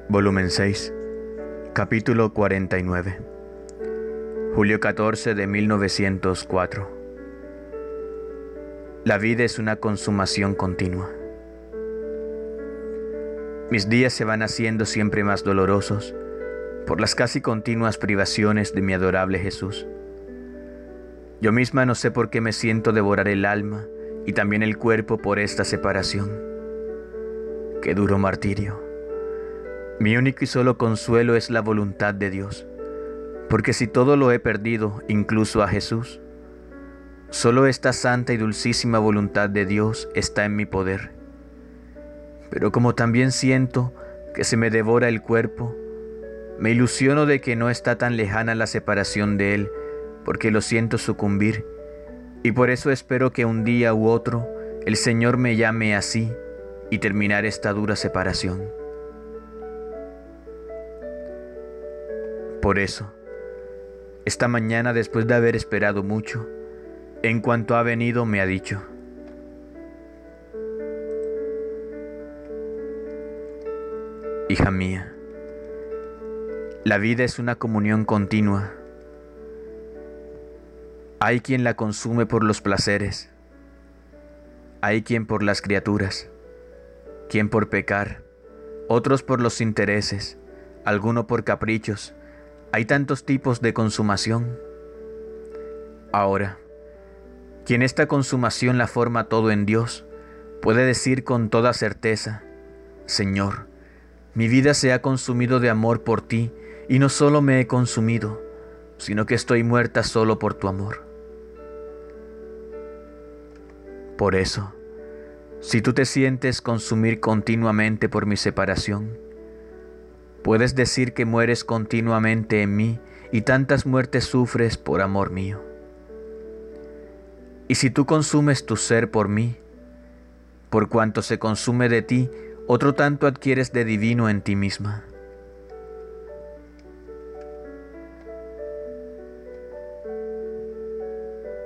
Volumen 6, capítulo 49, julio 14 de 1904. La vida es una consumación continua. Mis días se van haciendo siempre más dolorosos por las casi continuas privaciones de mi adorable Jesús. Yo misma no sé por qué me siento devorar el alma y también el cuerpo por esta separación. Qué duro martirio. Mi único y solo consuelo es la voluntad de Dios, porque si todo lo he perdido, incluso a Jesús, solo esta santa y dulcísima voluntad de Dios está en mi poder. Pero como también siento que se me devora el cuerpo, me ilusiono de que no está tan lejana la separación de Él, porque lo siento sucumbir, y por eso espero que un día u otro el Señor me llame así y terminar esta dura separación. Por eso, esta mañana, después de haber esperado mucho, en cuanto ha venido me ha dicho: hija mía, la vida es una comunión continua. Hay quien la consume por los placeres, hay quien por las criaturas, quien por pecar, otros por los intereses, alguno por caprichos. Hay tantos tipos de consumación. Ahora, quien esta consumación la forma todo en Dios, puede decir con toda certeza: Señor, mi vida se ha consumido de amor por ti, y no solo me he consumido, sino que estoy muerta solo por tu amor. Por eso, si tú te sientes consumir continuamente por mi separación, puedes decir que mueres continuamente en mí y tantas muertes sufres por amor mío. Y si tú consumes tu ser por mí, por cuanto se consume de ti, otro tanto adquieres de divino en ti misma.